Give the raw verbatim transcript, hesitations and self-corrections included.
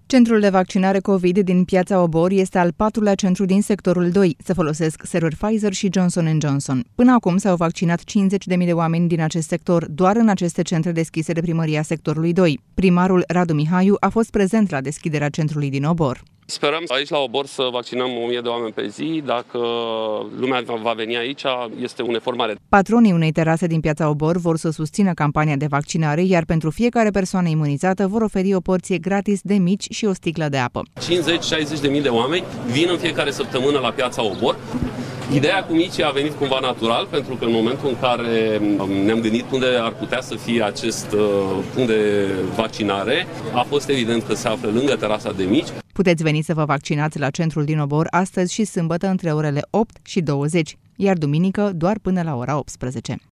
Centrul de vaccinare COVID din Piața Obor este al patrulea centru din sectorul doi. Se folosesc seruri Pfizer și Johnson and Johnson. Până acum s-au vaccinat cincizeci de mii de oameni din acest sector, doar în aceste centre deschise de primăria sectorului doi. Primarul Radu Mihaiu a fost prezent la deschiderea centrului din Obor. Sperăm aici la Obor să vaccinăm o mie de oameni pe zi. Dacă lumea va veni aici, este un efort mare. Patronii unei terase din Piața Obor vor să susțină campania de vaccinare, iar pentru fiecare persoană imunizată vor oferi o porție gratis de mici și o sticlă de apă. cincizeci șaizeci de mii de oameni vin în fiecare săptămână la Piața Obor. Ideea cu micii a venit cumva natural, pentru că în momentul în care ne-am gândit unde ar putea să fie acest punct de vaccinare, a fost evident că se află lângă terasa de mici. Puteți veni să vă vaccinați la centrul din Obor astăzi și sâmbătă între orele opt și douăzeci, iar duminică doar până la ora optsprezece.